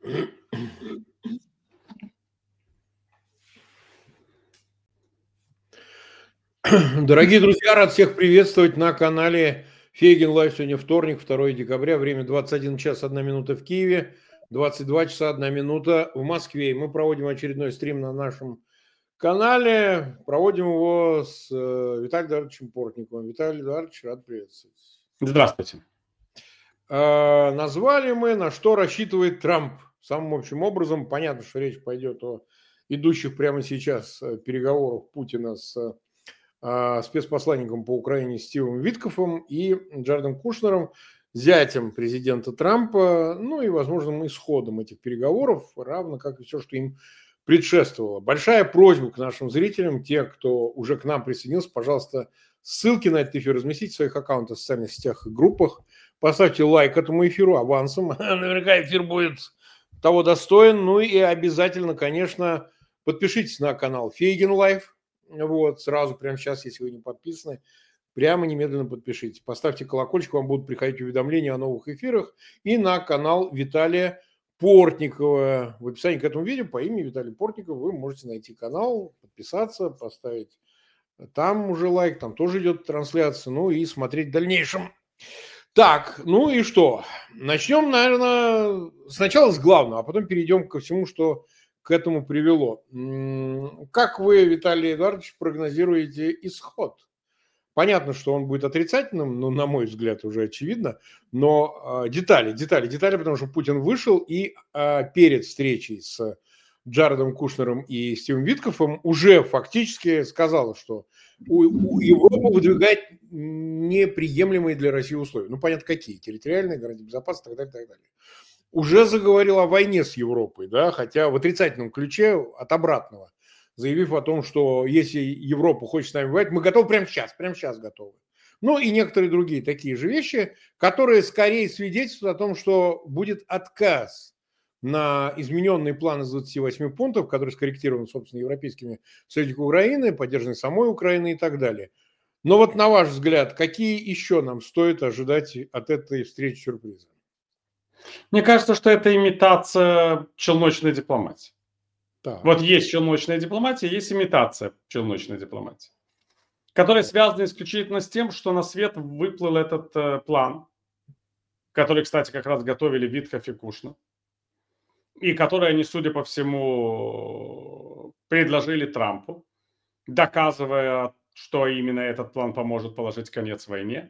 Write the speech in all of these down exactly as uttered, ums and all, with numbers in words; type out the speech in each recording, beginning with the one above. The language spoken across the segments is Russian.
Дорогие друзья, рад всех приветствовать на канале Фейгин Лайв. Сегодня вторник, второе декабря, время двадцать один час одна минута в Киеве, двадцать два часа одна минута в Москве. И мы проводим очередной стрим на нашем канале. Проводим его с э, Виталием Эдуардовичем Портниковым. Виталий Эдуардович, рад приветствовать. Здравствуйте. Э, назвали мы, на что рассчитывает Трамп. Самым общим образом, понятно, что речь пойдет о идущих прямо сейчас переговорах Путина с спецпосланником по Украине Стивом Виткофом и Джаредом Кушнером, зятем президента Трампа, ну и возможным исходом этих переговоров, равно как и все, что им предшествовало. Большая просьба к нашим зрителям, те, кто уже к нам присоединился, пожалуйста, ссылки на этот эфир разместите в своих аккаунтах в социальных сетях и группах, поставьте лайк этому эфиру авансом, наверняка эфир будет того достоин, ну и обязательно, конечно, подпишитесь на канал Фейгин Лайв. Вот, сразу, прямо сейчас, если вы не подписаны, прямо немедленно подпишитесь. Поставьте колокольчик, вам будут приходить уведомления о новых эфирах. И на канал Виталия Портникова. В описании к этому видео по имени Виталий Портников вы можете найти канал, подписаться, поставить там уже лайк, там тоже идет трансляция, ну и смотреть в дальнейшем. Так, ну и что? Начнем, наверное, сначала с главного, а потом перейдем ко всему, что к этому привело. Как вы, Виталий Эдуардович, прогнозируете исход? Понятно, что он будет отрицательным, ну, на мой взгляд, уже очевидно, но э, детали, детали, детали, потому что Путин вышел и э, перед встречей с Джаредом Кушнером и Стивом Виткофом уже фактически сказал, что у, у Европы выдвигает неприемлемые для России условия. Ну, понятно, какие? Территориальные, гарантии безопасности и так далее, так далее. Уже заговорил о войне с Европой, да, хотя в отрицательном ключе от обратного, заявив о том, что если Европа хочет с нами воевать, мы готовы прямо сейчас, прямо сейчас готовы. Ну и некоторые другие такие же вещи, которые скорее свидетельствуют о том, что будет отказ на измененные планы из двадцати восьми пунктов, которые скорректированы, собственно, европейскими союзниками Украины, поддержаны самой Украиной и так далее. Но вот на ваш взгляд, какие еще нам стоит ожидать от этой встречи сюрприза? Мне кажется, что это имитация челночной дипломатии. Так. Вот есть челночная дипломатия, есть имитация челночной дипломатии, которая связана исключительно с тем, что на свет выплыл этот э, план, который, кстати, как раз готовили Виткоф и Кушнер, и который они, судя по всему, предложили Трампу, доказывая, что именно этот план поможет положить конец войне.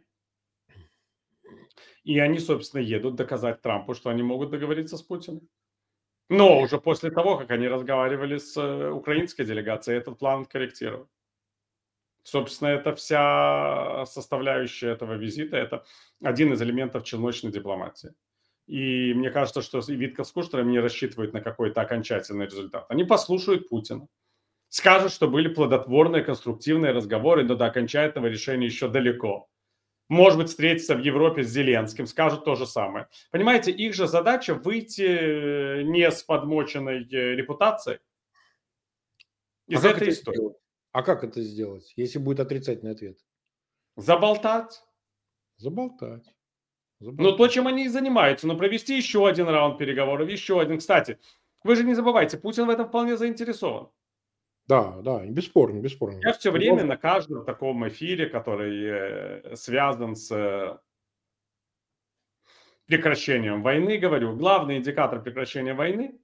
И они, собственно, едут доказать Трампу, что они могут договориться с Путиным. Но уже после того, как они разговаривали с украинской делегацией, этот план корректировали. Собственно, это вся составляющая этого визита, это один из элементов челночной дипломатии. И мне кажется, что Виткоф с Кушнером не рассчитывают на какой-то окончательный результат. Они послушают Путина, скажут, что были плодотворные, конструктивные разговоры, но до окончательного решения еще далеко. Может быть, встретиться в Европе с Зеленским, скажут то же самое. Понимаете, их же задача выйти не с подмоченной репутацией из а этой истории. Сделать? А как это сделать, если будет отрицательный ответ? Заболтать. Заболтать. Заболтать. Ну, то, чем они и занимаются. Но провести еще один раунд переговоров, еще один. Кстати, вы же не забывайте, Путин в этом вполне заинтересован. Да, да, бесспорно, бесспорно. Я все время на каждом таком эфире, который связан с прекращением войны, говорю, главный индикатор прекращения войны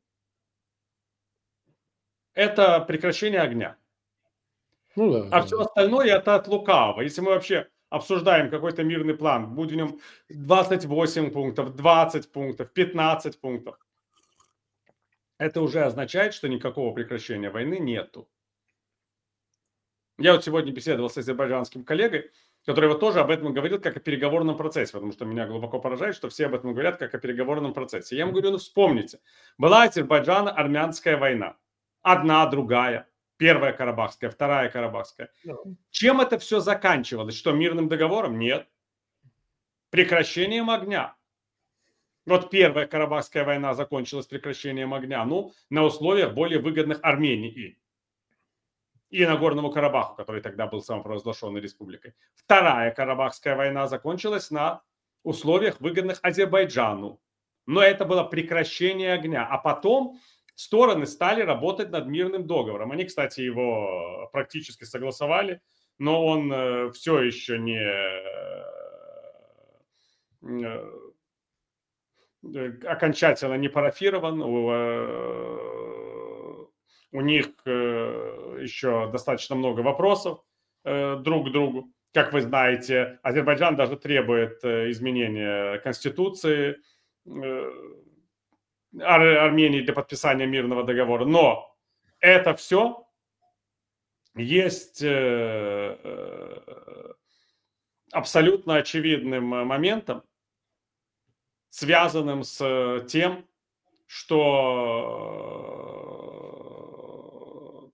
– это прекращение огня. Ну, да, а да. все остальное – это от лукавого. Если мы вообще обсуждаем какой-то мирный план, будет в нем двадцать восемь пунктов, двадцать пунктов, пятнадцать пунктов, это уже означает, что никакого прекращения войны нету. Я вот сегодня беседовал с азербайджанским коллегой, который вот тоже об этом говорил, как о переговорном процессе, потому что меня глубоко поражает, что все об этом говорят, как о переговорном процессе. Я ему говорю, ну вспомните, была Азербайджано-армянская война, одна, другая, первая Карабахская, вторая Карабахская. Чем это все заканчивалось? Что, мирным договором? Нет. Прекращением огня. Вот первая Карабахская война закончилась прекращением огня, ну, на условиях более выгодных Армении и Нагорному Карабаху, который тогда был самопровозглашенной республикой. Вторая Карабахская война закончилась на условиях, выгодных Азербайджану. но это было прекращение огня. А потом стороны стали работать над мирным договором. Они, кстати, его практически согласовали, но он все еще не окончательно не парафирован. У них еще достаточно много вопросов друг к другу. Как вы знаете, Азербайджан даже требует изменения Конституции Армении для подписания мирного договора. Но это все есть абсолютно очевидным моментом, связанным с тем, что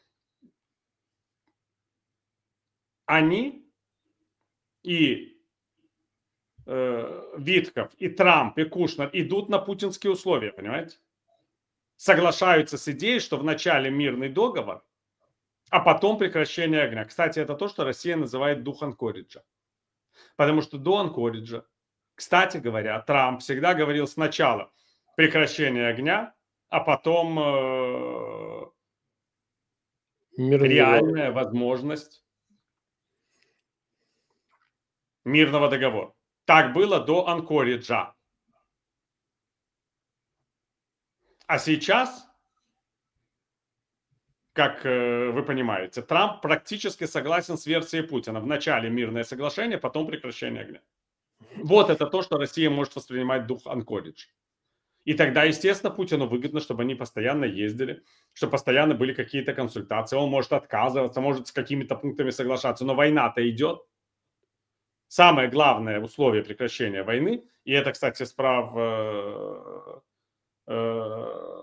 они и э, Витков, и Трамп, и Кушнер идут на путинские условия, понимаете? Соглашаются с идеей, что вначале мирный договор, а потом прекращение огня. Кстати, это то, что Россия называет дух Анкориджа. Потому что до Анкориджа, кстати говоря, Трамп всегда говорил сначала прекращение огня, а потом э, реальная возможность мирного договора. Так было до Анкориджа. А сейчас, как э, вы понимаете, Трамп практически согласен с версией Путина. Вначале мирное соглашение, потом прекращение огня. Вот это то, что Россия может воспринимать дух Анкоридж. И тогда, естественно, Путину выгодно, чтобы они постоянно ездили, чтобы постоянно были какие-то консультации. Он может отказываться, может с какими-то пунктами соглашаться, но война-то идет. Самое главное условие прекращения войны, и это, кстати, справ э, э,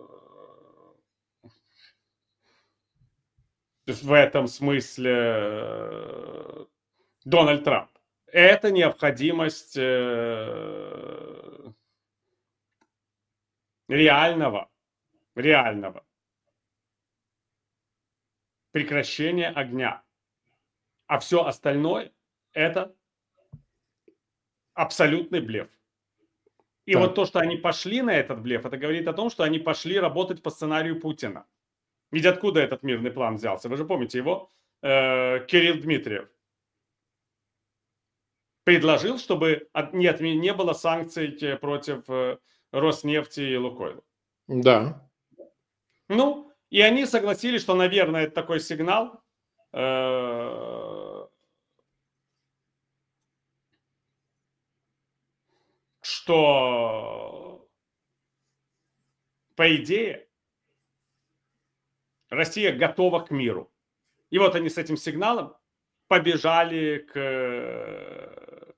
в этом смысле э, Дональд Трамп, это необходимость э, реального, реального прекращения огня. А все остальное это абсолютный блеф. И так. Вот то, что они пошли на этот блеф, это говорит о том, что они пошли работать по сценарию Путина. Ведь откуда этот мирный план взялся? Вы же помните его? Э, Кирилл Дмитриев предложил, чтобы не, не было санкций против Роснефти и Лукойла. Да. Ну, и они согласились, что, наверное, это такой сигнал, э, что, по идее, Россия готова к миру. И вот они с этим сигналом побежали к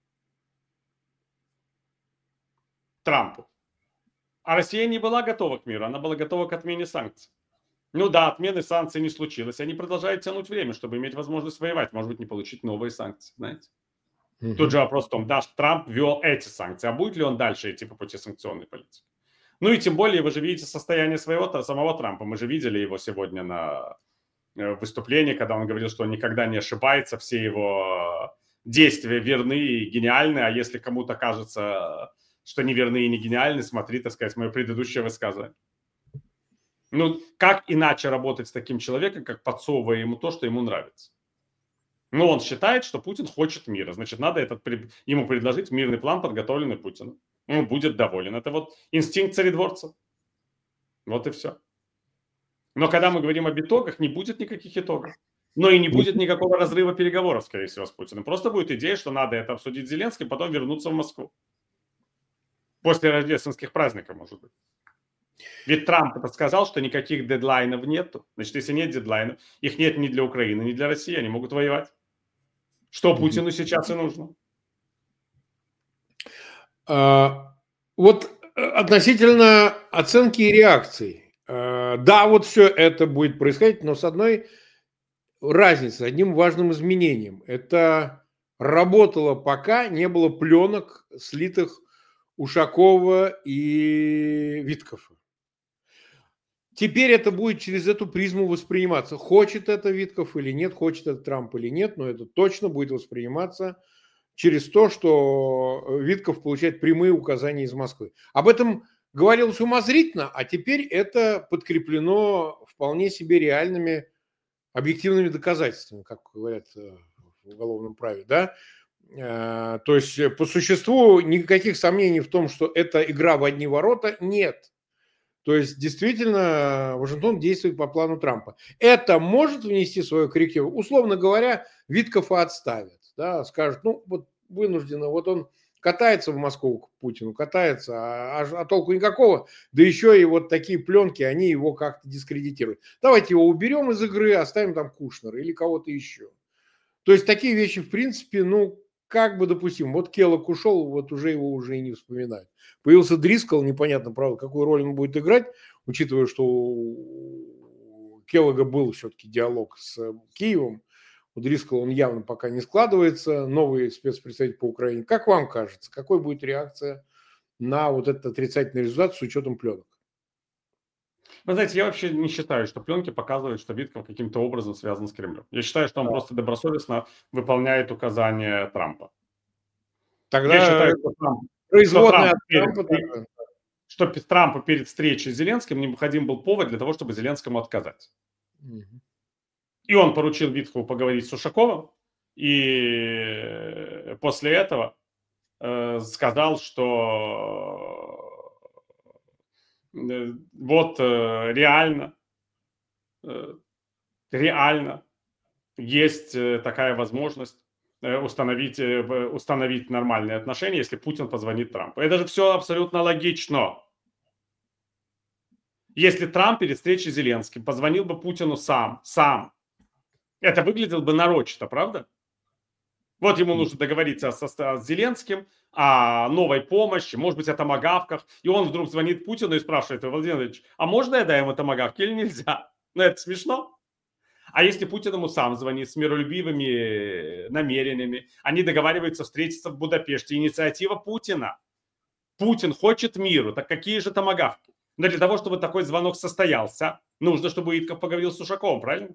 Трампу. А Россия не была готова к миру, она была готова к отмене санкций. Ну да, отмены санкций не случилось. Они продолжают тянуть время, чтобы иметь возможность воевать. Может быть, не получить новые санкции, знаете. Угу. Тут же вопрос в том, да, Трамп ввел эти санкции, а будет ли он дальше идти по пути санкционной политики? Ну и тем более, вы же видите состояние своего самого Трампа. Мы же видели его сегодня на выступлении, когда он говорил, что он никогда не ошибается, все его действия верны и гениальны, а если кому-то кажется, что не верны и не гениальны, смотри, так сказать, мое предыдущее высказывание. Ну, как иначе работать с таким человеком, как подсовывая ему то, что ему нравится? Ну, он считает, что Путин хочет мира, значит, надо этот, ему предложить мирный план, подготовленный Путиным. Он будет доволен. Это вот инстинкт царедворца. Вот и все. Но когда мы говорим об итогах, не будет никаких итогов. Но и не будет никакого разрыва переговоров, скорее всего, с Путиным. Просто будет идея, что надо это обсудить с Зеленским, потом вернуться в Москву. После рождественских праздников, может быть. Ведь Трамп это сказал, что никаких дедлайнов нету. Значит, если нет дедлайнов, их нет ни для Украины, ни для России, они могут воевать. Что Путину сейчас и нужно. А, вот относительно оценки и реакций. А, да, вот все это будет происходить, но с одной разницей, одним важным изменением. Это работало, пока не было пленок, слитых Ушакова и Виткова. Теперь это будет через эту призму восприниматься. Хочет это Витков или нет, хочет это Трамп или нет, но это точно будет восприниматься через то, что Витков получает прямые указания из Москвы. Об этом говорилось умозрительно, а теперь это подкреплено вполне себе реальными объективными доказательствами, как говорят в уголовном праве, да. То есть по существу никаких сомнений в том, что это игра в одни ворота, нет. То есть действительно Вашингтон действует по плану Трампа. Это может внести свою коррективу? Условно говоря, Виткова отставят, да, скажут, ну вот вынужденно, вот он катается в Москву к Путину, катается, а, а толку никакого, да еще и вот такие пленки, они его как-то дискредитируют. Давайте его уберем из игры, оставим там Кушнера или кого-то еще. То есть такие вещи, в принципе, ну, как бы допустим. Вот Келлог ушел, вот уже его уже и не вспоминают. Появился Дрискл, непонятно, правда, какую роль он будет играть, учитывая, что у Келлога был все-таки диалог с Киевом. У Дрискла он явно пока не складывается. Новый спецпредставитель по Украине. Как вам кажется, какой будет реакция на вот этот отрицательный результат с учетом пленок? Вы знаете, я вообще не считаю, что пленки показывают, что Витков каким-то образом связан с Кремлем. Я считаю, что он да. просто добросовестно выполняет указания Трампа. Тогда я считаю, что, Трамп, производная что, Трамп от перед, Трампа, что Трампу перед встречей с Зеленским необходим был повод для того, чтобы Зеленскому отказать. Угу. И он поручил Виткову поговорить с Ушаковым, и после этого э, сказал, что э, вот э, реально, э, реально есть э, такая возможность э, установить, э, установить нормальные отношения, если Путин позвонит Трампу. Это же все абсолютно логично. Если Трамп перед встречей с Зеленским позвонил бы Путину сам, сам, это выглядело бы нарочито, правда? Вот ему нужно договориться с, с Зеленским о новой помощи, может быть, о томагавках. И он вдруг звонит Путину и спрашивает: Владимир Владимирович, а можно я даю ему томагавки или нельзя? Ну, это смешно. А если Путин ему сам звонит с миролюбивыми намерениями, они договариваются встретиться в Будапеште. Инициатива Путина. Путин хочет миру. Так какие же томагавки? Но для того, чтобы такой звонок состоялся, нужно, чтобы Витков поговорил с Ушаковым, правильно?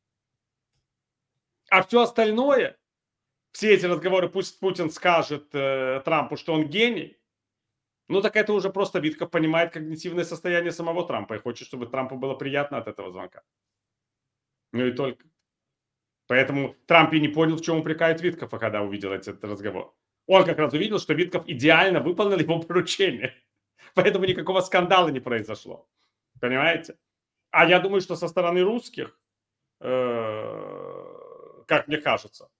А все остальное, все эти разговоры, пусть Путин скажет э, Трампу, что он гений, ну так это уже просто Витков понимает когнитивное состояние самого Трампа и хочет, чтобы Трампу было приятно от этого звонка. Ну и только. Поэтому Трамп и не понял, в чем упрекает Виткова, когда увидел этот разговор. Он как раз увидел, что Витков идеально выполнил его поручение. Поэтому никакого скандала не произошло. Понимаете? А я думаю, что со стороны русских, э, как мне кажется,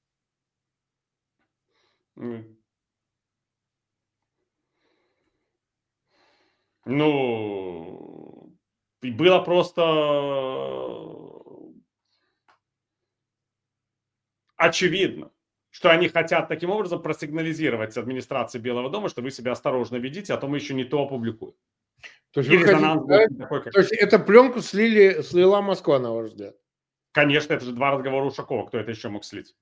ну, было просто очевидно, что они хотят таким образом просигнализировать администрации Белого дома, что вы себя осторожно ведите, а то мы еще не то опубликуем. То есть, вы хотите сказать, такой, как... то есть эту пленку слили, слила Москва, на ваш взгляд? Конечно, это же два разговора Ушакова. Кто это еще мог слить?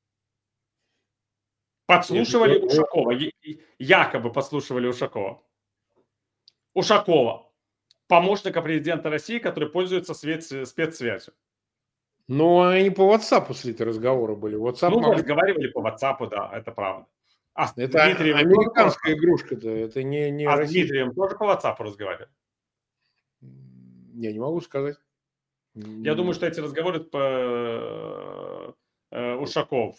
Подслушивали Нет, Ушакова. Якобы подслушивали Ушакова. Ушакова. Помощника президента России, который пользуется спецсвязью. Ну, они по WhatsApp слиты разговоры были. WhatsApp ну, могли... разговаривали по WhatsApp, да, это правда. А с это Дмитрием американская игрушка-то, это не, не А с Дмитрием тоже по WhatsApp разговаривали? Я не могу сказать. Я думаю, что эти разговоры по Ушаков,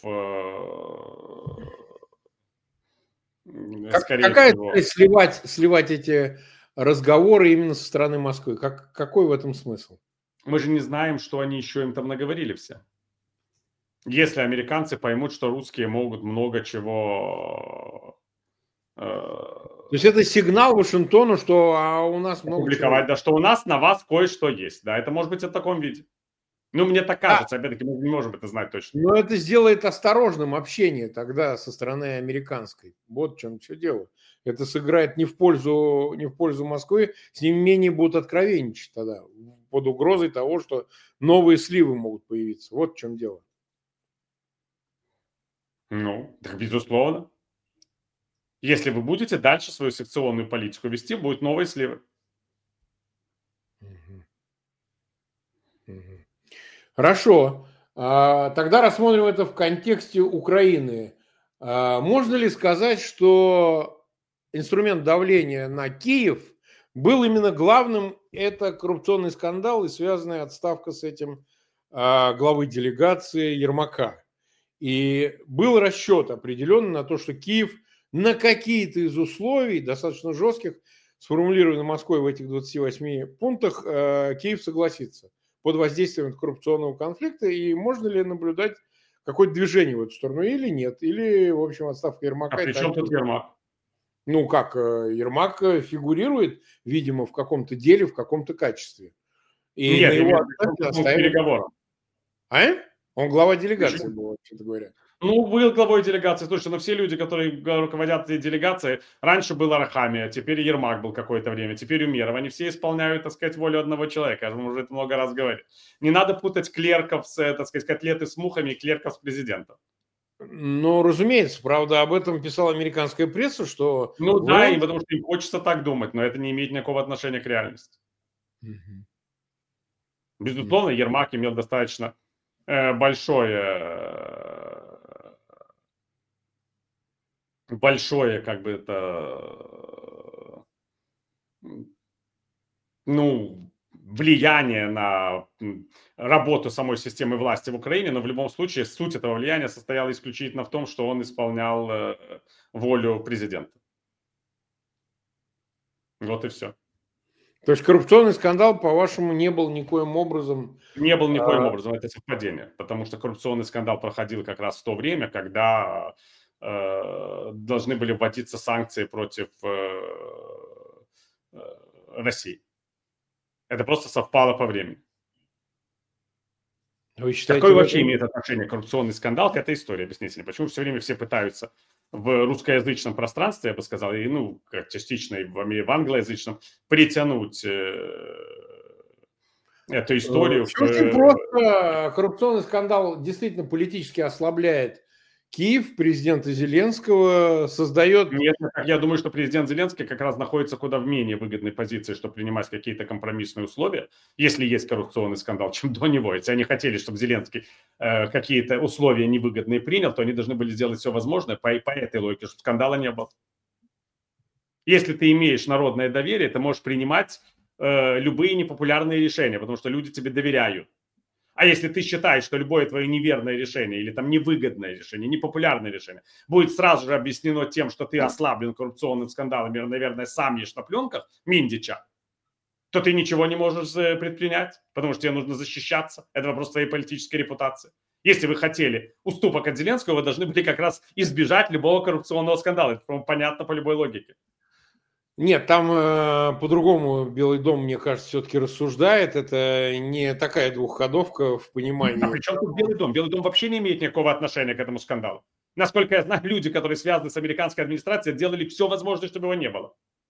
как, скорее какая всего. цель сливать, сливать эти разговоры именно со стороны Москвы? Как, какой в этом смысл? Мы же не знаем, что они еще им там наговорили все. Если американцы поймут, что русские могут много чего... То есть это сигнал Вашингтону, что а у нас много публиковать, чего. Да, что у нас на вас кое-что есть. Да, это может быть в таком виде. Ну, мне так кажется, а, опять-таки, мы не можем это знать точно. Но это сделает осторожным общение тогда со стороны американской. Вот в чем все дело. Это сыграет не в пользу, не в пользу Москвы, с ними менее будут откровенничать тогда, под угрозой того, что новые сливы могут появиться. Вот в чем дело. Ну, так безусловно. Если вы будете дальше свою секционную политику вести, будут новые сливы. Хорошо. А, тогда рассмотрим это в контексте Украины. Можно ли сказать, что инструмент давления на Киев был именно главным? Это коррупционный скандал и связанная отставка с этим главы делегации Ермака. И был расчет определенный на то, что Киев на какие-то из условий, достаточно жестких, сформулированных Москвой в этих двадцати восьми пунктах, Киев согласится под воздействием коррупционного конфликта. И можно ли наблюдать какое-то движение в эту сторону или нет? Или, в общем, отставка Ермака... А при чем тут Ермак? Ну, как, Ермак фигурирует, видимо, в каком-то деле, в каком-то качестве. И Нет, на его отставке оставили... переговорам. А? Он глава делегации был, вообще-то говоря. Ну, был главой делегации. Слушай, но все люди, которые руководят этой делегацией, раньше был Арахамия, теперь Ермак был какое-то время, теперь Умеров. Они все исполняют, так сказать, волю одного человека. Я уже это много раз говорил. Не надо путать клерков с, так сказать, котлеты с мухами и клерков с президентом. Ну, разумеется, правда, об этом писала американская пресса, что... Ну да, и потому что им хочется так думать, но это не имеет никакого отношения к реальности. Угу. Безусловно, Ермак имел достаточно э, большое... большое, как бы это, ну, влияние на работу самой системы власти в Украине, но в любом случае суть этого влияния состояла исключительно в том, что он исполнял волю президента. Вот и все. То есть коррупционный скандал, по-вашему, не был никоим образом... Не был никоим а... образом, это совпадение, потому что коррупционный скандал проходил как раз в то время, когда э, должны были вводиться санкции против э, э, России. Это просто совпало по времени. Вы считаете, Какое вообще этом... имеет отношение коррупционный скандал к этой истории? Объясните мне, почему все время все пытаются в русскоязычном пространстве, я бы сказал, и ну, как частично и в, в англоязычном, притянуть э, эту историю? Все очень просто. Коррупционный скандал действительно политически ослабляет Киев, президента Зеленского, создает... Нет, я думаю, что президент Зеленский как раз находится куда в менее выгодной позиции, чтобы принимать какие-то компромиссные условия, если есть коррупционный скандал, чем до него. Если они хотели, чтобы Зеленский э, какие-то условия невыгодные принял, то они должны были сделать все возможное по, по этой логике, чтобы скандала не было. Если ты имеешь народное доверие, ты можешь принимать э, любые непопулярные решения, потому что люди тебе доверяют. А если ты считаешь, что любое твое неверное решение или там невыгодное решение, непопулярное решение будет сразу же объяснено тем, что ты ослаблен коррупционным скандалом и, наверное, сам ешь на пленках Миндича, то ты ничего не можешь предпринять, потому что тебе нужно защищаться. Это вопрос твоей политической репутации. Если вы хотели уступок от Зеленского, вы должны были как раз избежать любого коррупционного скандала. Это, по-моему, понятно по любой логике. Нет, там э, по-другому Белый дом, мне кажется, все-таки рассуждает. Это не такая двухходовка в понимании. А при чем тут Белый дом? Белый дом вообще не имеет никакого отношения к этому скандалу. Насколько я знаю, люди, которые связаны с американской администрацией, делали все возможное, чтобы его не было.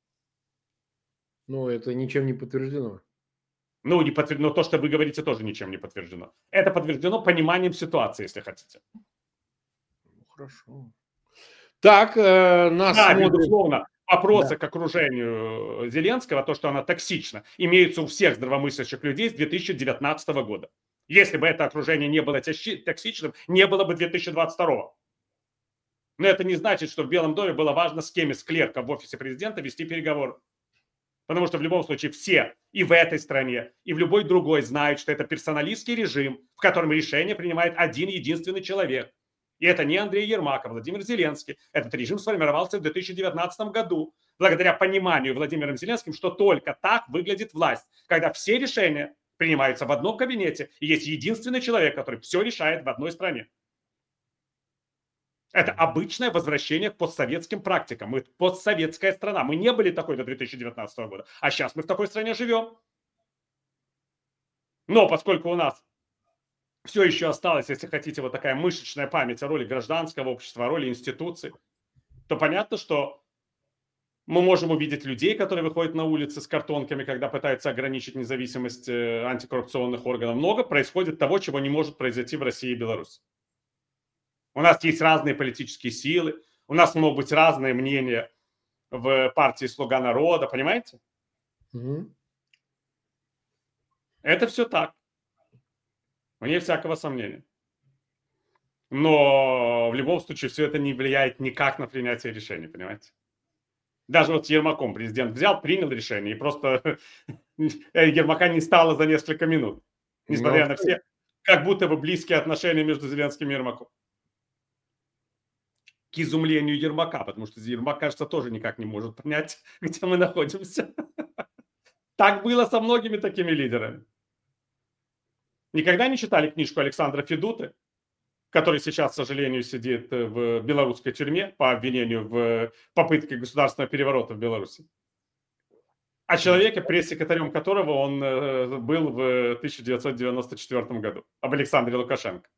Ну, это ничем не подтверждено. Ну, не подтверждено. То, что вы говорите, тоже ничем не подтверждено. Это подтверждено пониманием ситуации, если хотите. Ну, хорошо. Так, э, нас да, смотрит... безусловно. Вопросы да. к окружению Зеленского, то, что она токсична, имеются у всех здравомыслящих людей с две тысячи девятнадцатого года. Если бы это окружение не было токсичным, не было бы две тысячи двадцать второго. Но это не значит, что в Белом доме было важно с кем из клерков в офисе президента вести переговоры. Потому что в любом случае все и в этой стране, и в любой другой знают, что это персоналистский режим, в котором решение принимает один единственный человек. И это не Андрей Ермак, а Владимир Зеленский. Этот режим сформировался в две тысячи девятнадцатом году, благодаря пониманию Владимиром Зеленским, что только так выглядит власть, когда все решения принимаются в одном кабинете, и есть единственный человек, который все решает в одной стране. Это обычное возвращение к постсоветским практикам. Мы постсоветская страна. Мы не были такой до две тысячи девятнадцатого года, а сейчас мы в такой стране живем. Но поскольку у нас все еще осталось, если хотите, вот такая мышечная память о роли гражданского общества, о роли институций, то понятно, что мы можем увидеть людей, которые выходят на улицы с картонками, когда пытаются ограничить независимость антикоррупционных органов. Много происходит того, чего не может произойти в России и Беларуси. У нас есть разные политические силы, у нас могут быть разные мнения в партии «Слуга народа», понимаете? Mm-hmm. Это все так. Вне всякого сомнения. Но в любом случае все это не влияет никак на принятие решений, понимаете? Даже вот с Ермаком президент взял, принял решение, и просто Ермака не стало за несколько минут. Несмотря Ну, на все, как будто бы близкие отношения между Зеленским и Ермаком. К изумлению Ермака, потому что Ермак, кажется, тоже никак не может понять, где мы находимся. Так было со многими такими лидерами. Никогда не читали книжку Александра Федуты, который сейчас, к сожалению, сидит в белорусской тюрьме по обвинению в попытке государственного переворота в Беларуси? О человеке, пресс-секретарем которого он э, был в тысяча девятьсот девяносто четвёртом году, об Александре Лукашенко.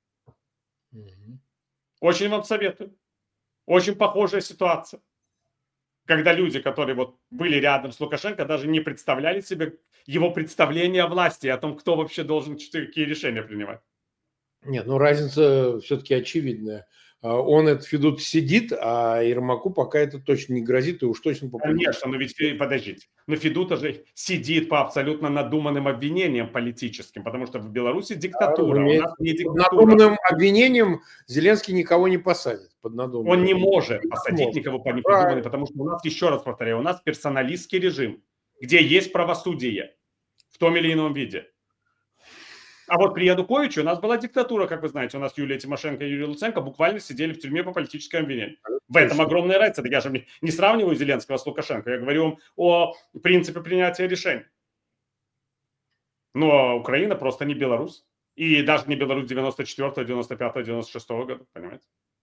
Очень вам советую. Очень похожая ситуация. Когда люди, которые вот были рядом с Лукашенко, даже не представляли себе его представление о власти, о том, кто вообще должен какие решения принимать. Нет, ну разница все-таки очевидная. Он, этот Федут, сидит, а Ермаку пока это точно не грозит, и уж точно по Конечно, но ведь, подождите, но Федута же сидит по абсолютно надуманным обвинениям политическим, потому что в Беларуси диктатура, да, у нас не диктатура. Под надуманным обвинением Зеленский никого не посадит. Под надуманным. Он не может посадить никого по непридуманным, потому что у нас, еще раз повторяю, у нас персоналистский режим, где есть правосудие в том или ином виде. А вот при Януковиче у нас была диктатура, как вы знаете. У нас Юлия Тимошенко и Юрий Луценко буквально сидели в тюрьме по политическому обвинению. В этом огромная разница. Я же не сравниваю Зеленского с Лукашенко. Я говорю вам о принципе принятия решений. Но Украина просто не Беларусь. И даже не Беларусь девяносто четвёртого, девяносто пятого, девяносто шестого года, понимаете?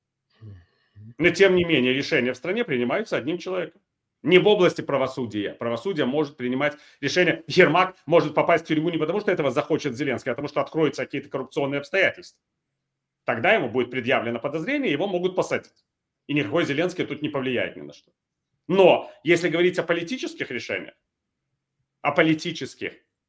Но тем не менее решения в стране принимаются одним человеком. Не в области правосудия. Правосудие может принимать решения. Ермак может попасть в тюрьму не потому, что этого захочет Зеленский, а потому, что откроются какие-то коррупционные обстоятельства. Тогда ему будет предъявлено подозрение, его могут посадить. И никакой Зеленский тут не повлияет ни на что. Но если говорить о политических решениях, о политических,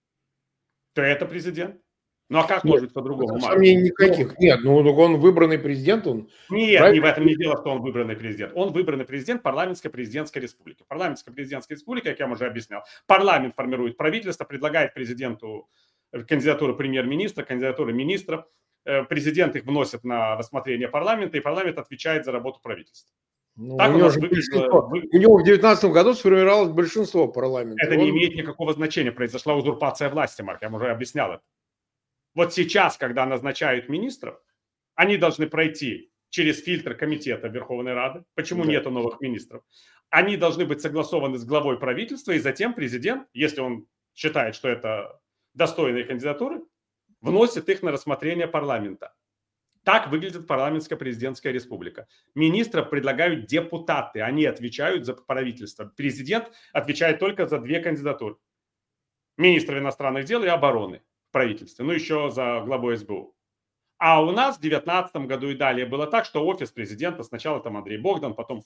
то это президент. Ну а как Нет, может быть по-другому? Сомнений никаких. Нет, ну он выбранный президент, он... Нет, правильно? Не в этом не дело, что он выбранный президент. Он выбранный президент парламентско-президентской республики. Парламентско-президентская республика, как я вам уже объяснял, парламент формирует правительство, предлагает президенту кандидатуру премьер-министра, кандидатуры министров. Президент их вносит на рассмотрение парламента, и парламент отвечает за работу правительства. Ну, так у, у, него выглядело... у него в девятнадцатом году сформировалось большинство парламента. Это он... не имеет никакого значения. Произошла узурпация власти, Марк, я вам уже объяснял это. Вот сейчас, когда назначают министров, они должны пройти через фильтр комитета Верховной Рады. Почему да. нету новых министров? Они должны быть согласованы с главой правительства, и затем президент, если он считает, что это достойные кандидатуры, вносит их на рассмотрение парламента. Так выглядит парламентско-президентская республика. Министров предлагают депутаты, они отвечают за правительство. Президент отвечает только за две кандидатуры. Министр иностранных дел и обороны в правительстве, ну еще за главу эс бэ у. А у нас в две тысячи девятнадцатом году и далее было так, что офис президента, сначала там Андрей Богдан, потом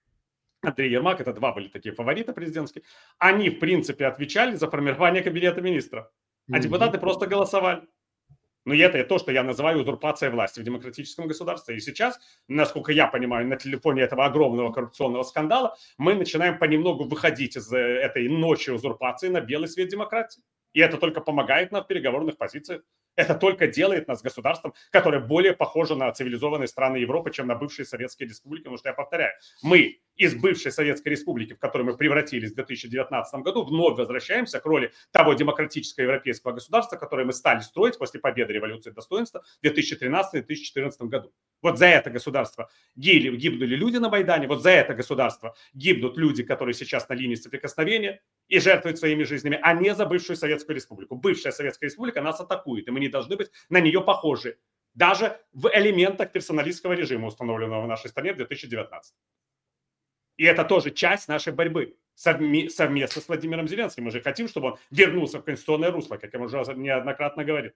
Андрей Ермак, это два были такие фаворита президентские, они в принципе отвечали за формирование кабинета министров, а депутаты mm-hmm. просто голосовали. Но это то, что я называю узурпацией власти в демократическом государстве. И сейчас, насколько я понимаю, на телефоне этого огромного коррупционного скандала мы начинаем понемногу выходить из этой ночи узурпации на белый свет демократии. И это только помогает нам в переговорных позициях. Это только делает нас государством, которое более похоже на цивилизованные страны Европы, чем на бывшие советские республики. Потому что, я повторяю, мы из бывшей советской республики, в которой мы превратились в две тысячи девятнадцатом году, вновь возвращаемся к роли того демократического европейского государства, которое мы стали строить после победы революции достоинства в две тысячи тринадцатом — две тысячи четырнадцатом году. Вот за это государство гибнули люди на Майдане, вот за это государство гибнут люди, которые сейчас на линии соприкосновения и жертвуют своими жизнями, а не за бывшую Советскую Республику. Бывшая Советская Республика нас атакует, и мы не должны быть на нее похожи. Даже в элементах персоналистского режима, установленного в нашей стране в две тысячи девятнадцатом. И это тоже часть нашей борьбы совместно с Владимиром Зеленским. Мы же хотим, чтобы он вернулся в конституционное русло, как я уже неоднократно говорил.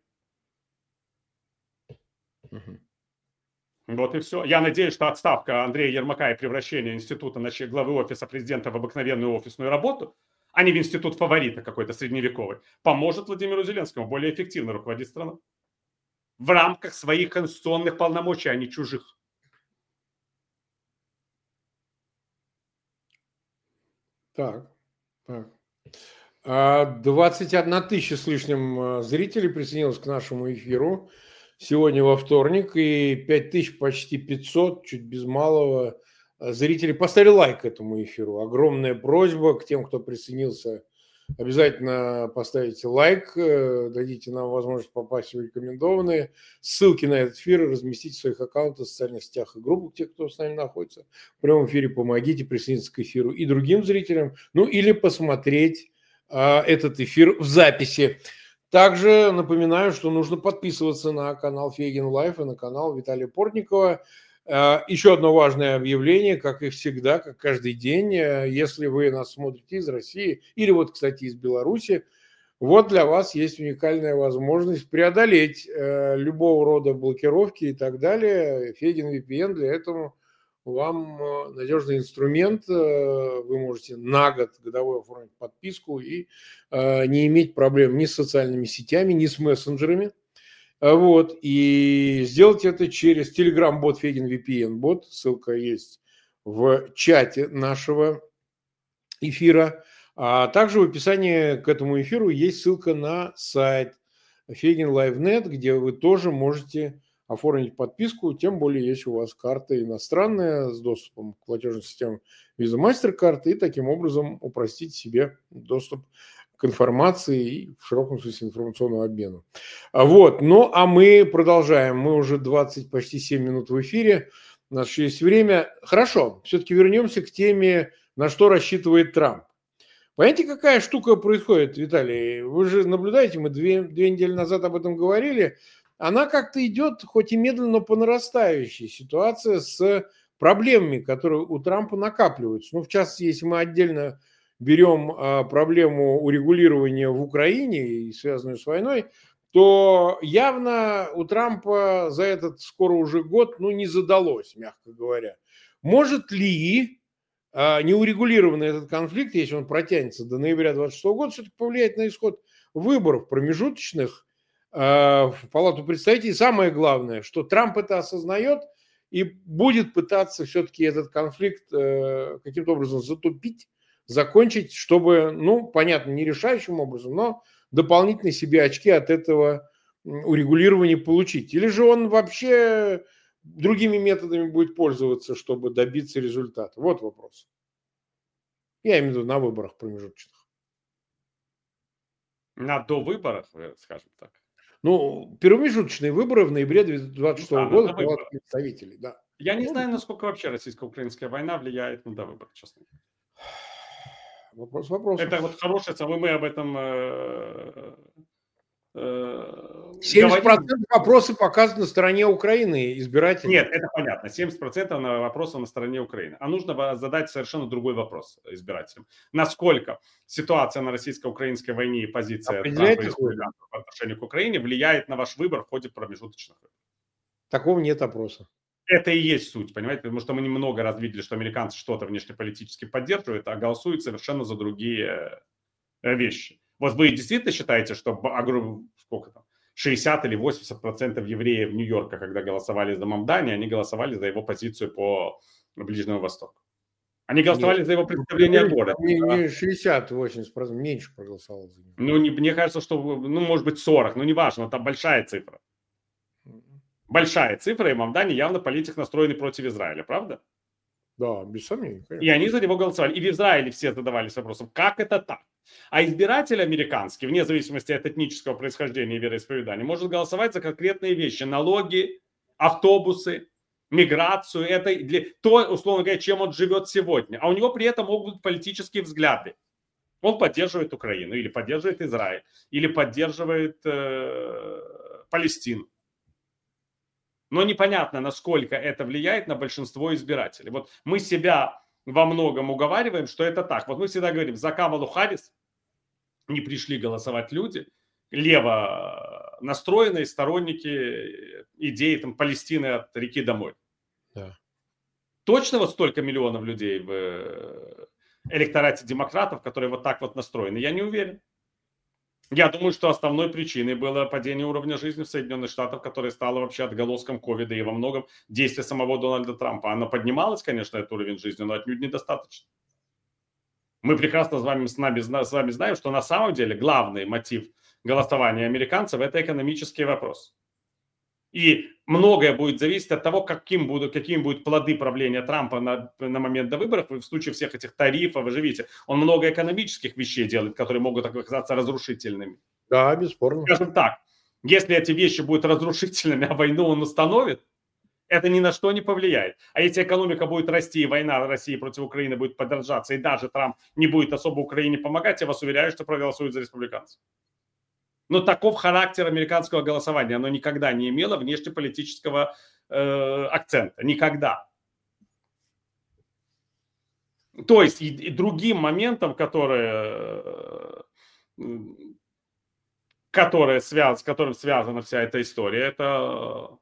Угу. Вот и все. Я надеюсь, что отставка Андрея Ермака и превращение института главы офиса президента в обыкновенную офисную работу, а не в институт фаворита какой-то средневековый, поможет Владимиру Зеленскому более эффективно руководить страной. В рамках своих конституционных полномочий, а не чужих. Так, так. двадцать одна тысяча с лишним зрителей присоединилась к нашему эфиру. сегодня во вторник, и пять тысяч, почти пятьсот, чуть без малого, зрителей поставили лайк этому эфиру. Огромная просьба к тем, кто присоединился, обязательно поставите лайк, дадите нам возможность попасть в рекомендованные. Ссылки на этот эфир разместите в своих аккаунтах, в социальных сетях и группах, тех, кто с нами находится. В прямом эфире помогите присоединиться к эфиру и другим зрителям, ну или посмотреть а, этот эфир в записи. Также напоминаю, что нужно подписываться на канал Фейгин Лайф и на канал Виталия Портникова. Еще одно важное объявление, как и всегда, как каждый день, если вы нас смотрите из России или вот, кстати, из Беларуси, вот для вас есть уникальная возможность преодолеть любого рода блокировки и так далее. Фейгин ви пи эн для этого вам надежный инструмент. Вы можете на год годовой оформить подписку и не иметь проблем ни с социальными сетями, ни с мессенджерами. Вот, и сделать это через Telegram-бот Фейгин ви пи эн бот. Ссылка есть в чате нашего эфира. А также в описании к этому эфиру есть ссылка на сайт Фейгин Лайв точка нет, где вы тоже можете оформить подписку, тем более если у вас карта иностранная с доступом к платежным системам Visa MasterCard, и таким образом упростить себе доступ к информации и в широком смысле информационному обмену. Вот, ну а мы продолжаем. Мы уже двадцать, почти семь минут в эфире. У нас еще есть время. Хорошо, все-таки вернемся к теме, на что рассчитывает Трамп. Понимаете, какая штука происходит, Виталий? Вы же наблюдаете, мы две, две недели назад об этом говорили. Она как-то идет, хоть и медленно, но по нарастающей. Ситуация с проблемами, которые у Трампа накапливаются. Ну, в частности, если мы отдельно берем а, проблему урегулирования в Украине и связанную с войной, то явно у Трампа за этот скоро уже год, ну, не задалось, мягко говоря. Может ли а, неурегулированный этот конфликт, если он протянется до ноября двадцать шестого года, все-таки повлиять на исход выборов промежуточных а, в Палату представителей? Самое главное, что Трамп это осознает и будет пытаться все-таки этот конфликт а, каким-то образом затупить, закончить, чтобы, ну, понятно, не решающим образом, но дополнительно себе очки от этого урегулирования получить. Или же он вообще другими методами будет пользоваться, чтобы добиться результата? Вот вопрос. Я имею в виду на выборах промежуточных. На довыборах, скажем так. Ну, промежуточные выборы в ноябре двадцать шестого ну, да, года Палаты представителей, да. Я не ну, знаю, насколько вообще российско-украинская война влияет на довыборы, честно. Вопрос вопрос. Это вот хорошее, а мы об этом э, э, семьдесят процентов вопросов показывают на стороне Украины избирателей. Нет, это понятно. семьдесят процентов на вопросов на стороне Украины. А нужно задать совершенно другой вопрос избирателям. Насколько ситуация на российско-украинской войне и позиция Трампа по отношению к Украине влияет на ваш выбор в ходе промежуточных выборов? Такого нет опроса. Это и есть суть, понимаете? Потому что мы немного раз видели, что американцы что-то внешнеполитически поддерживают, а голосуют совершенно за другие вещи. Вот вы действительно считаете, что сколько там, шестьдесят или восемьдесят процентов евреев Нью-Йорка, когда голосовали за Мамдани, они голосовали за его позицию по Ближнему Востоку? Они голосовали Нет, за его представление города. Не, не шестьдесят-восемьдесят процентов, меньше проголосовало за него. Ну, не, мне кажется, что, ну, может быть, сорок, но неважно, там большая цифра. Большая цифра, и Мамдани явно политик, настроенный против Израиля, правда? Да, без сомнений. Конечно. И они за него голосовали. И в Израиле все задавались вопросом, как это так? А избиратель американский, вне зависимости от этнического происхождения и вероисповедания, может голосовать за конкретные вещи. Налоги, автобусы, миграцию. Это для, то, условно говоря, чем он живет сегодня. А у него при этом могут быть политические взгляды. Он поддерживает Украину, или поддерживает Израиль, или поддерживает э, Палестину. Но непонятно, насколько это влияет на большинство избирателей. Вот мы себя во многом уговариваем, что это так. Вот мы всегда говорим, за Камалу Харрис не пришли голосовать люди, лево настроенные сторонники идеи там, Палестины от реки до моря. Да. Точно вот столько миллионов людей в электорате демократов, которые вот так вот настроены? Я не уверен. Я думаю, что основной причиной было падение уровня жизни в Соединенных Штатах, которое стало вообще отголоском ковида и во многом действия самого Дональда Трампа. Оно поднималось, конечно, этот уровень жизни, но отнюдь недостаточно. Мы прекрасно с вами, с, нами, с вами знаем, что на самом деле главный мотив голосования американцев – это экономический вопрос. И многое будет зависеть от того, каким будут, какими будут плоды правления Трампа на, на момент до выборов. И в случае всех этих тарифов, вы же видите, он много экономических вещей делает, которые могут оказаться разрушительными. Да, бесспорно. Скажем так, если эти вещи будут разрушительными, а войну он установит, это ни на что не повлияет. А если экономика будет расти, и война России против Украины будет продолжаться, и даже Трамп не будет особо Украине помогать, я вас уверяю, что проголосуют за республиканцев. Но таков характер американского голосования. Оно никогда не имело внешнеполитического э, акцента. Никогда. То есть и, и другим моментом, которые, э, которые связ, с которым связана вся эта история, это,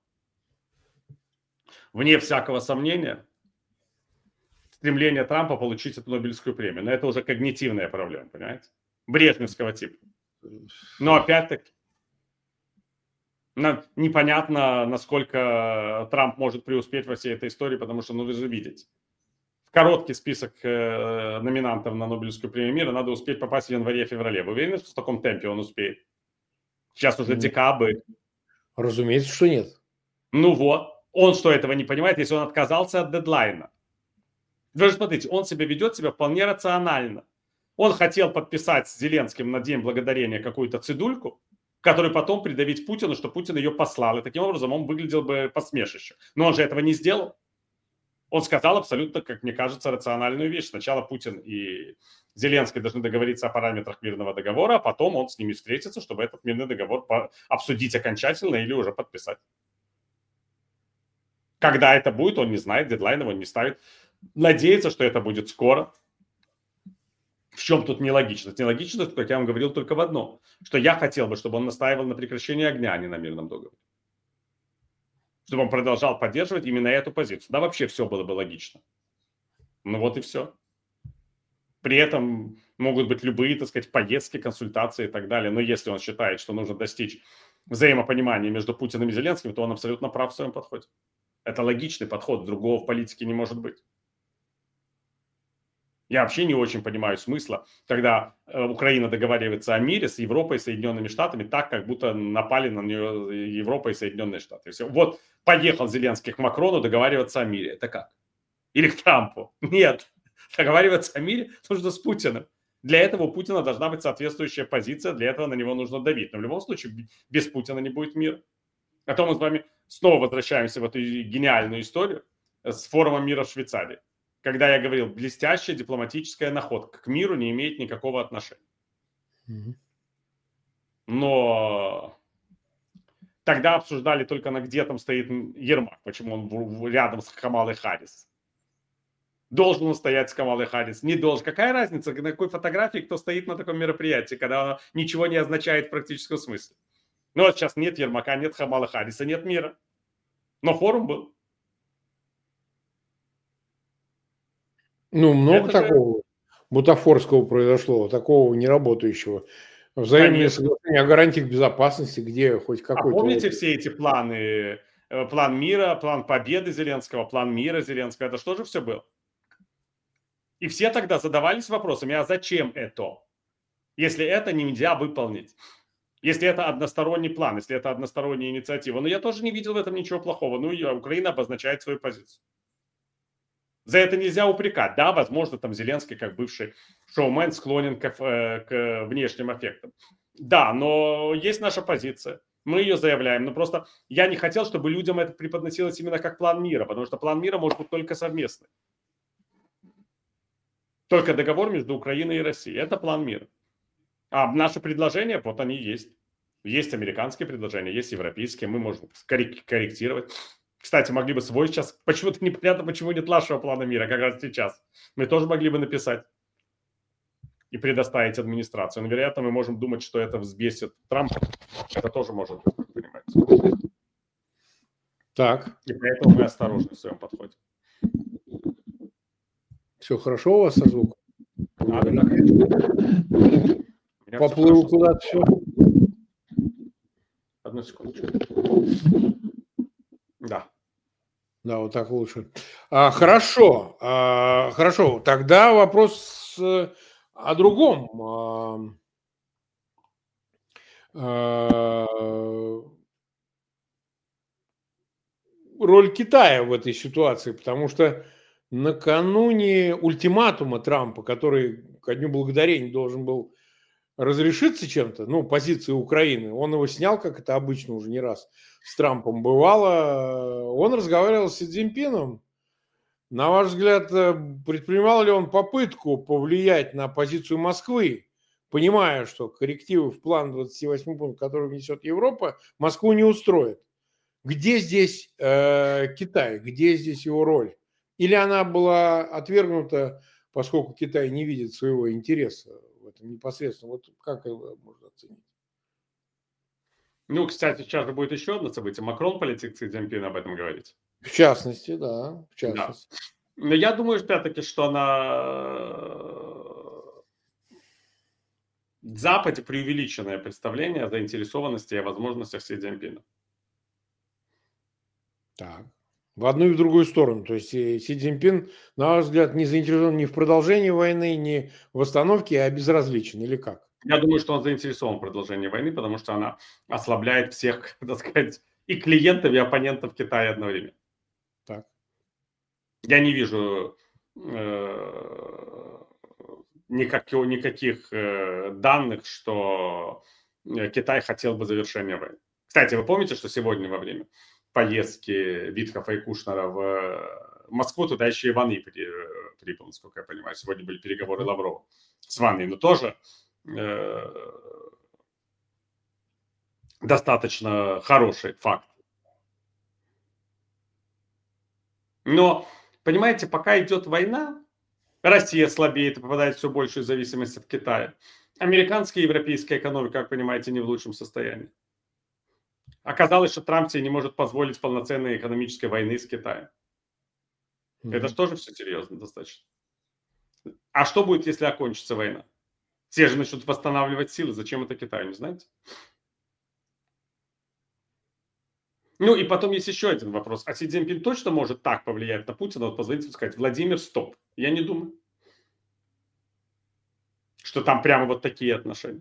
вне всякого сомнения, стремление Трампа получить эту Нобелевскую премию. Но это уже когнитивная проблема, понимаете? Брежневского типа. Но опять-таки, непонятно, насколько Трамп может преуспеть во всей этой истории, потому что, ну, вы же видите, в короткий список э, номинантов на Нобелевскую премию мира надо успеть попасть в январе-феврале. Вы уверены, что в таком темпе он успеет? Сейчас уже декабрь. Разумеется, что нет. Ну вот, он что, этого не понимает, если он отказался от дедлайна? Вы же смотрите, он себя ведет себя вполне рационально. Он хотел подписать с Зеленским на День Благодарения какую-то цедульку, которую потом придавить Путину, что Путин ее послал. И таким образом он выглядел бы посмешищем. Но он же этого не сделал. Он сказал абсолютно, как мне кажется, рациональную вещь. Сначала Путин и Зеленский должны договориться о параметрах мирного договора, а потом он с ними встретится, чтобы этот мирный договор обсудить окончательно или уже подписать. Когда это будет, он не знает, дедлайн его не ставит. Надеется, что это будет скоро. В чем тут нелогичность? Нелогичность, как я вам говорил, только в одном. Что я хотел бы, чтобы он настаивал на прекращении огня, а не на мирном договоре. Чтобы он продолжал поддерживать именно эту позицию. Да, вообще все было бы логично. Ну вот и все. При этом могут быть любые, так сказать, поездки, консультации и так далее. Но если он считает, что нужно достичь взаимопонимания между Путиным и Зеленским, то он абсолютно прав в своем подходе. Это логичный подход. Другого в политике не может быть. Я вообще не очень понимаю смысла, когда Украина договаривается о мире с Европой и Соединенными Штатами так, как будто напали на нее Европа и Соединенные Штаты. Все. Вот поехал Зеленский к Макрону договариваться о мире. Это как? Или к Трампу? Нет. Договариваться о мире нужно с Путиным. Для этого у Путина должна быть соответствующая позиция, для этого на него нужно давить. Но в любом случае без Путина не будет мира. А то мы с вами снова возвращаемся в эту гениальную историю с форумом мира в Швейцарии. Когда я говорил, блестящая дипломатическая находка к миру не имеет никакого отношения. Но тогда обсуждали только, на где там стоит Ермак, почему он рядом с Камалой Харрис. Должен он стоять с Камалой Харрис, не должен. Какая разница, на какой фотографии кто стоит на таком мероприятии, когда оно ничего не означает в практическом смысле. Ну вот сейчас нет Ермака, нет Камалы Харриса, нет мира. Но форум был. Ну, много это такого же... бутафорского произошло, такого неработающего. Взаимные соглашения о гарантиях безопасности, где хоть какой-то... А помните все эти планы? План мира, план победы Зеленского, план мира Зеленского. Это что же все было? И все тогда задавались вопросами, а зачем это? Если это нельзя выполнить. Если это односторонний план, если это односторонняя инициатива. Но я тоже не видел в этом ничего плохого. Ну, и Украина обозначает свою позицию. За это нельзя упрекать. Да, возможно, там Зеленский, как бывший шоумен, склонен к, к внешним эффектам. Да, но есть наша позиция. Мы ее заявляем. Но просто я не хотел, чтобы людям это преподносилось именно как план мира. Потому что план мира может быть только совместный. Только договор между Украиной и Россией. Это план мира. А наши предложения, вот они есть. Есть американские предложения, есть европейские. Мы можем корректировать. Кстати, могли бы свой сейчас, почему-то непонятно, почему нет нашего плана мира, как раз сейчас. Мы тоже могли бы написать и предоставить администрацию. Но, вероятно, мы можем думать, что это взбесит Трампа. Это тоже может быть, понимаете. Так. И поэтому мы осторожны в своем подходе. Все хорошо у вас со звуком? А, да, конечно. Поплыл куда-то все. Одну секундочку. Да. Да, вот так лучше. А, хорошо, а, хорошо. Тогда вопрос о другом. А, а, роль Китая в этой ситуации, потому что накануне ультиматума Трампа, который ко Дню Благодарения должен был разрешиться чем-то, ну, позиции Украины, он его снял, как это обычно уже не раз с Трампом бывало, он разговаривал с Си Цзиньпином. На ваш взгляд, предпринимал ли он попытку повлиять на позицию Москвы, понимая, что коррективы в план двадцати восьми пунктов, который внесет Европа, Москву не устроит? Где здесь э, Китай? Где здесь его роль? Или она была отвергнута, поскольку Китай не видит своего интереса в этом непосредственно? Вот как это можно оценить? Ну, кстати, сейчас же будет еще одно событие. Макрон полетит к Си Цзиньпину об этом говорить. В частности, да. В частности. Да. Но я думаю, опять-таки, что на Западе преувеличенное представление о заинтересованности и о возможностях Си Цзиньпина. Так. В одну и в другую сторону. То есть Си Цзиньпин, на ваш взгляд, не заинтересован ни в продолжении войны, ни в восстановке, а безразличен, или как? Я думаю, что он заинтересован в продолжении войны, потому что она ослабляет всех, так сказать, и клиентов, и оппонентов Китая одновременно. Так. Я не вижу э, никаких, никаких э, данных, что Китай хотел бы завершения войны. Кстати, вы помните, что сегодня во время поездки Виткофа и Кушнера в Москву, туда еще и Ван И прибыл, насколько я понимаю. Сегодня были переговоры Лаврова с Ван И, но тоже э, достаточно хороший факт. Но, понимаете, пока идет война, Россия слабеет и попадает в все большую зависимость от Китая. Американская и европейская экономика, как понимаете, не в лучшем состоянии. Оказалось, что Трамп себе не может позволить полноценной экономической войны с Китаем. Mm-hmm. Это же тоже все серьезно достаточно. А что будет, если окончится война? Все же начнут восстанавливать силы. Зачем это Китаю, не знаете? Ну и потом есть еще один вопрос. А Си Цзиньпин точно может так повлиять на Путина? Вот позвоните сказать: Владимир, стоп. Я не думаю, что там прямо вот такие отношения.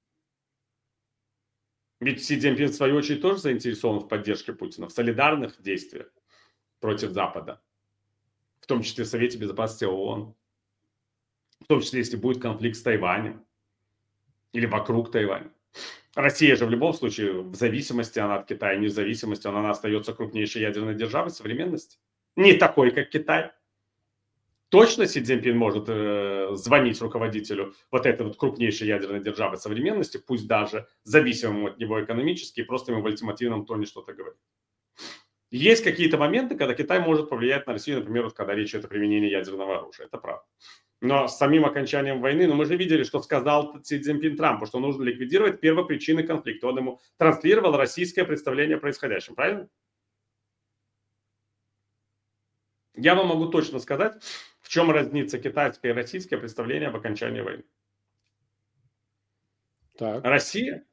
Ведь Си Цзиньпин, в свою очередь, тоже заинтересован в поддержке Путина, в солидарных действиях против Запада. В том числе в Совете Безопасности ООН. В том числе, если будет конфликт с Тайванем. Или вокруг Тайваня. Россия же в любом случае, в зависимости она от Китая, не в зависимости, она остается крупнейшей ядерной державой современности. Не такой, как Китай. Точно Си Цзиньпин может э, звонить руководителю вот этой вот крупнейшей ядерной державы современности, пусть даже зависимому от него экономически, и просто ему в ультимативном тоне что-то говорить. Есть какие-то моменты, когда Китай может повлиять на Россию, например, вот когда речь идет о применении ядерного оружия. Это правда. Но с самим окончанием войны, ну мы же видели, что сказал Си Цзиньпин Трампу, что нужно ликвидировать первопричины конфликта. Он ему транслировал российское представление о происходящем, правильно? Я вам могу точно сказать, в чем разнится китайское и российское представление об окончании войны. Так. Россия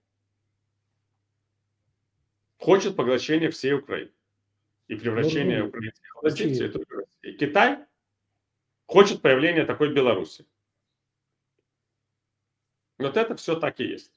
хочет поглощения всей Украины и превращения ну, украинских областей в территорию России. Китай хочет появления такой Беларуси. Вот это все так и есть.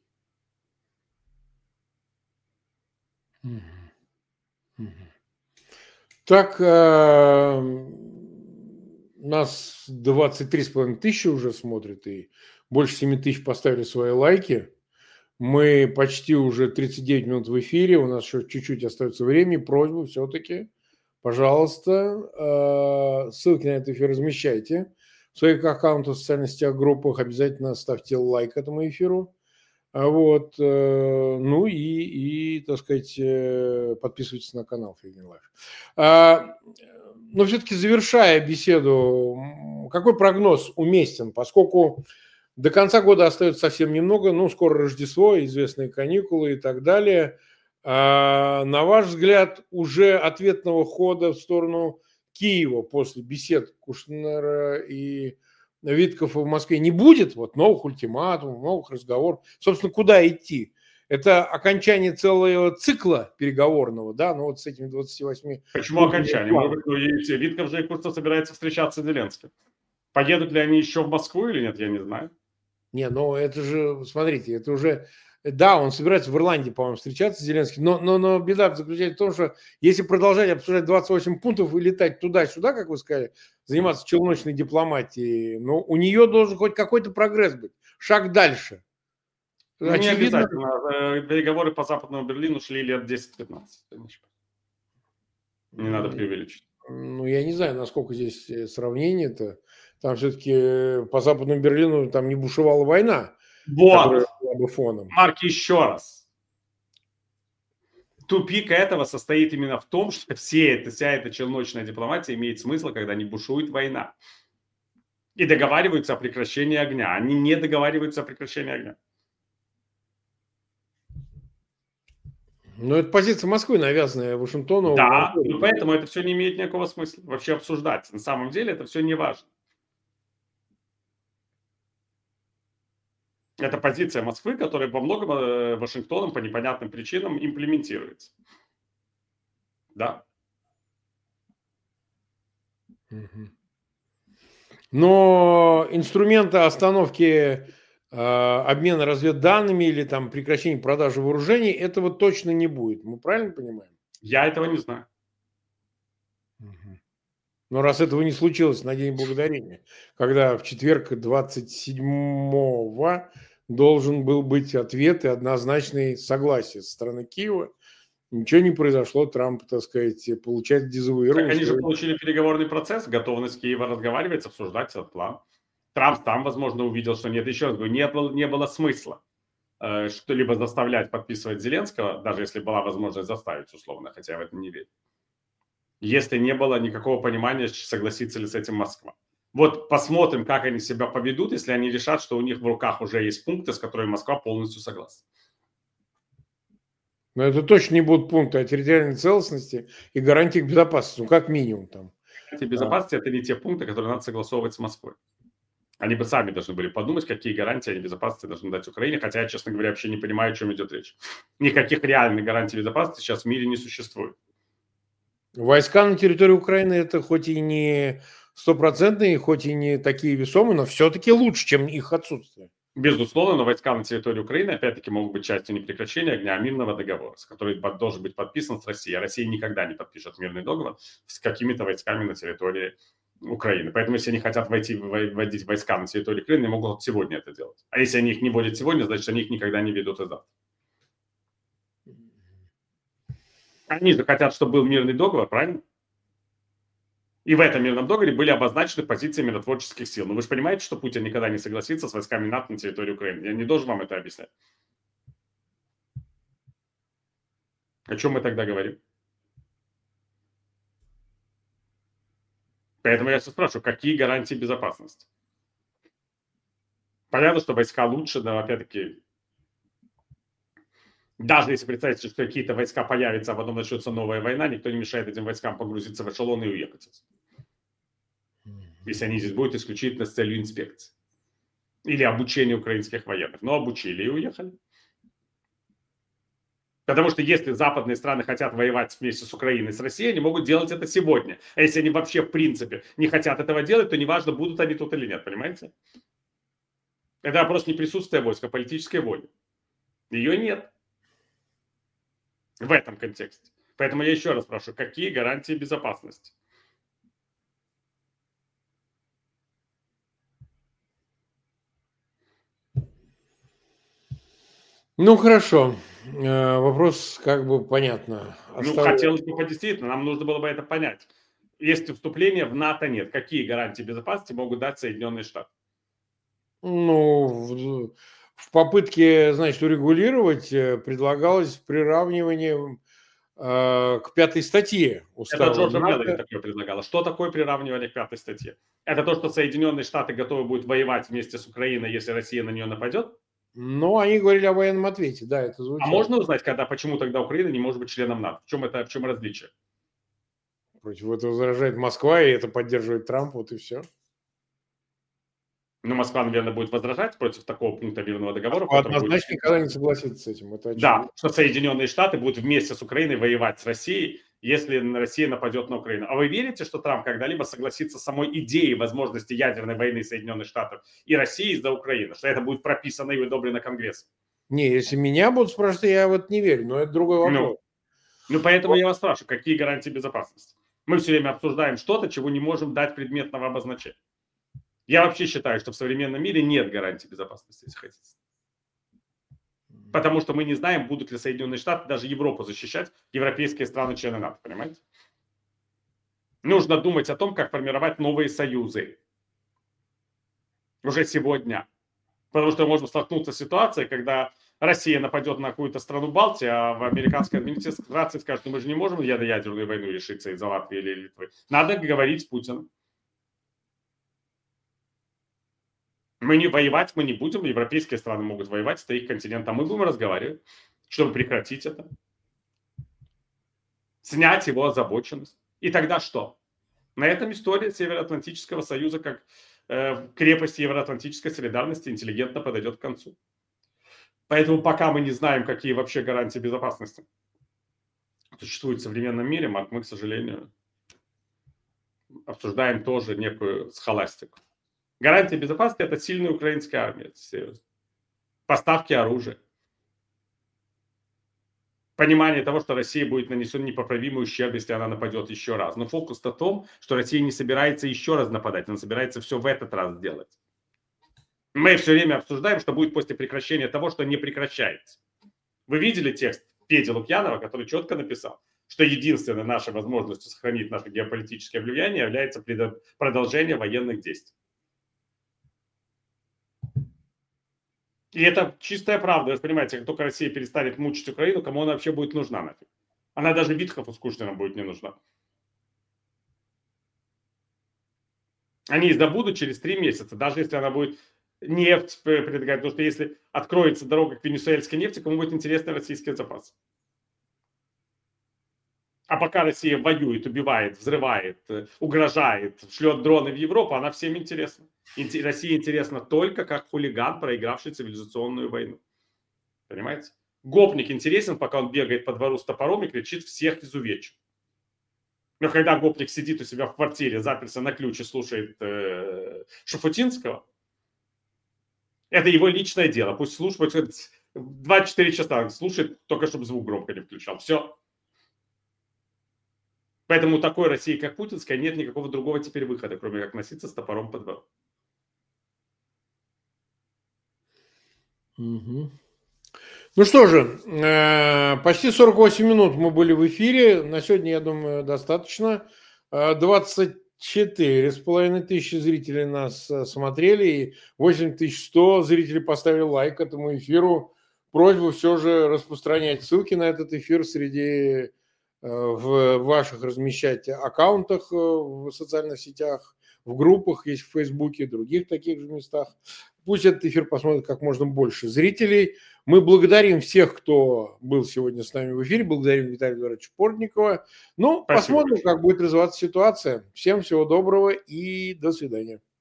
Так, э, нас двадцать три с половиной тысячи уже смотрит, и больше семи тысяч поставили свои лайки. Мы почти уже тридцать девять минут в эфире, у нас еще чуть-чуть остается времени. Просьба все-таки, пожалуйста, э, ссылки на этот эфир размещайте в своих аккаунтах, в социальных сетях, группах. Обязательно ставьте лайк этому эфиру. Вот, ну и, и, так сказать, подписывайтесь на канал Фейгин Лайф. Но все-таки, завершая беседу, какой прогноз уместен, поскольку до конца года остается совсем немного, ну, скоро Рождество, известные каникулы и так далее. На ваш взгляд, уже ответного хода в сторону Киева после бесед Кушнера и Виткофа в Москве не будет, вот новых ультиматумов, новых разговоров. Собственно, куда идти? Это окончание целого цикла переговорного, да, ну вот с этими двадцатью восьмью. Почему окончание? Может быть, ну, Витков же и Курцев собирается встречаться с Зеленским. Поедут ли они еще в Москву или нет, я не знаю. Не, ну это же, смотрите, это уже Да, он собирается в Ирландии, по-моему, встречаться с Зеленским, но, но, но беда заключается в том, что если продолжать обсуждать двадцать восемь пунктов и летать туда-сюда, как вы сказали, заниматься челночной дипломатией, ну, у нее должен хоть какой-то прогресс быть, шаг дальше. Ну, не Очевидно, обязательно. Э, Переговоры по Западному Берлину шли лет десять-пятнадцать. Не надо м, преувеличить. ну, я не знаю, насколько здесь э, сравнение-то. Там все-таки по Западному Берлину там не бушевала война, которая Вот, была бы фоном. Марк, еще раз. Тупик этого состоит именно в том, что все это, вся эта челночная дипломатия имеет смысл, когда не бушует война. И договариваются о прекращении огня. Они не договариваются о прекращении огня. Ну, это позиция Москвы, навязанная Вашингтону. Да, и поэтому это все не имеет никакого смысла вообще обсуждать. На самом деле это все не важно. Это позиция Москвы, которая во многом э, Вашингтоном по непонятным причинам имплементируется. Да. Но инструменты остановки э, обмена разведданными или там прекращения продажи вооружений этого точно не будет. Мы правильно понимаем? Я этого не знаю. Но раз этого не случилось на День Благодарения, когда в четверг двадцать седьмого должен был быть ответ и однозначное согласие со стороны Киева, ничего не произошло, Трамп, так сказать, получает дезавуирование. Так они же получили переговорный процесс, готовность Киева разговаривать, обсуждать этот план. Трамп там, возможно, увидел, что нет, еще раз говорю, не было, не было смысла э, что-либо заставлять подписывать Зеленского, даже если была возможность заставить, условно, хотя я в это не верю. Если не было никакого понимания, согласится ли с этим Москва. Вот посмотрим, как они себя поведут, если они решат, что у них в руках уже есть пункты, с которыми Москва полностью согласна. Но это точно не будут пункты о территориальной целостности и гарантии безопасности, ну, как минимум там. Гарантии безопасности – это не те пункты, которые надо согласовывать с Москвой. Они бы сами должны были подумать, какие гарантии они безопасности должны дать Украине, хотя я, честно говоря, вообще не понимаю, о чем идет речь. Никаких реальных гарантий безопасности сейчас в мире не существует. Войска на территории Украины это хоть и не стопроцентные, хоть и не такие весомые, но все-таки лучше, чем их отсутствие. Безусловно, но войска на территории Украины, опять-таки, могут быть частью не прекращения огня, а мирного договора, с который должен быть подписан с Россией. А Россия никогда не подпишет мирный договор с какими-то войсками на территории Украины. Поэтому, если они хотят войти, вводить войска на территорию Украины, они могут сегодня это делать. А если они их не вводят сегодня, значит, они их никогда не ведут и завтра. Они же хотят, чтобы был мирный договор, правильно? И в этом мирном договоре были обозначены позиции миротворческих сил. Но вы же понимаете, что Путин никогда не согласится с войсками НАТО на территории Украины. Я не должен вам это объяснять. О чем мы тогда говорим? Поэтому я сейчас спрашиваю, какие гарантии безопасности? Понятно, что войска лучше, но опять-таки, даже если представить, что какие-то войска появятся, а потом начнется новая война, никто не мешает этим войскам погрузиться в эшелон и уехать. Если они здесь будут исключительно с целью инспекции. Или обучения украинских военных. Но обучили и уехали. Потому что если западные страны хотят воевать вместе с Украиной, с Россией, они могут делать это сегодня. А если они вообще в принципе не хотят этого делать, то неважно, будут они тут или нет, понимаете? Это вопрос не присутствия войск, а политической воли. Ее нет. В этом контексте. Поэтому я еще раз спрашиваю, какие гарантии безопасности? Ну, хорошо. Э, Вопрос как бы понятно. Ну, Оставлю- хотелось бы действительно, нам нужно было бы это понять. Если вступления в НАТО нет, какие гарантии безопасности могут дать Соединенные Штаты? Ну, в, в попытке, значит, урегулировать э, предлагалось приравнивание э, к пятой статье устава Это Джорджа НАТО. Меллори такое предлагало. Что такое приравнивание к пятой статье? Это то, что Соединенные Штаты готовы будут воевать вместе с Украиной, если Россия на нее нападет? Ну, они говорили о военном ответе, да, это А звучало. можно узнать, когда, почему тогда Украина не может быть членом НАТО? В чем это, в чем различие? Против этого возражает Москва, и это поддерживает Трамп, вот и все. Ну, Москва, наверное, будет возражать против такого пункта мирного договора. Москва который будет- однозначно никогда не согласится с этим, это Да, очевидно. что Соединенные Штаты будут вместе с Украиной воевать с Россией, если Россия нападет на Украину. А вы верите, что Трамп когда-либо согласится с самой идеей возможности ядерной войны Соединенных Штатов и России из-за Украины? Что это будет прописано и одобрено Конгрессом? Не, если меня будут спрашивать, я в это не верю, но это другой вопрос. Ну, ну поэтому я вас спрашиваю, какие гарантии безопасности? Мы все время обсуждаем что-то, чего не можем дать предметного обозначения. Я вообще считаю, что в современном мире нет гарантий безопасности, если хотите. Потому что мы не знаем, будут ли Соединенные Штаты, даже Европу защищать, европейские страны, члены НАТО, понимаете? Нужно думать о том, как формировать новые союзы. Уже сегодня. Потому что можно столкнуться с ситуацией, когда Россия нападет на какую-то страну Балтии, а в американской администрации скажут, ну мы же не можем ядерную войну решиться из-за Латвии или Литвы. Надо говорить с Путиным. Мы не воевать мы не будем, европейские страны могут воевать, это их континент, а мы будем разговаривать, чтобы прекратить это. Снять его озабоченность. И тогда что? На этом история Североатлантического союза как э, крепость Евроатлантической солидарности интеллигентно подойдет к концу. Поэтому пока мы не знаем, какие вообще гарантии безопасности существуют в современном мире, мы, к сожалению, обсуждаем тоже некую схоластику. Гарантия безопасности – это сильная украинская армия, это серьезно. Поставки оружия. Понимание того, что России будет нанесен непоправимый ущерб, если она нападет еще раз. Но фокус на том, что Россия не собирается еще раз нападать, она собирается все в этот раз сделать. Мы все время обсуждаем, что будет после прекращения того, что не прекращается. Вы видели текст Феди Лукьянова, который четко написал, что единственной нашей возможностью сохранить наше геополитическое влияние является продолжение военных действий. И это чистая правда. Вы понимаете, как только Россия перестанет мучить Украину, кому она вообще будет нужна нафиг? Она даже Витхову с Кушнером будет не нужна. Они добудут через три месяца, даже если она будет нефть предлагать. Потому что если откроется дорога к венесуэльской нефти, кому будет интересны российские запасы. А пока Россия воюет, убивает, взрывает, угрожает, шлет дроны в Европу, она всем интересна. России интересна только как хулиган, проигравший цивилизационную войну. Понимаете? Гопник интересен, пока он бегает по двору с топором и кричит «всех изувечу». Но когда гопник сидит у себя в квартире, заперся на ключ и слушает э, Шуфутинского, это его личное дело. Пусть слушает двадцать четыре часа, слушает, только чтобы звук громко не включал. Все. Поэтому у такой России, как путинская, нет никакого другого теперь выхода, кроме как носиться с топором по двору. Угу. Ну что же, почти сорок восемь минут мы были в эфире. На сегодня, я думаю, достаточно. двадцать четыре с половиной тысячи зрителей нас смотрели, и восемь тысяч сто зрителей поставили лайк этому эфиру. Просьба все же распространять ссылки на этот эфир среди в ваших размещать аккаунтах в социальных сетях, в группах, есть в Фейсбуке, других таких же местах. Пусть этот эфир посмотрит как можно больше зрителей. Мы благодарим всех, кто был сегодня с нами в эфире. Благодарим Виталия Эдуардовича Портникова. Ну, Спасибо. Посмотрим, как будет развиваться ситуация. Всем всего доброго и до свидания.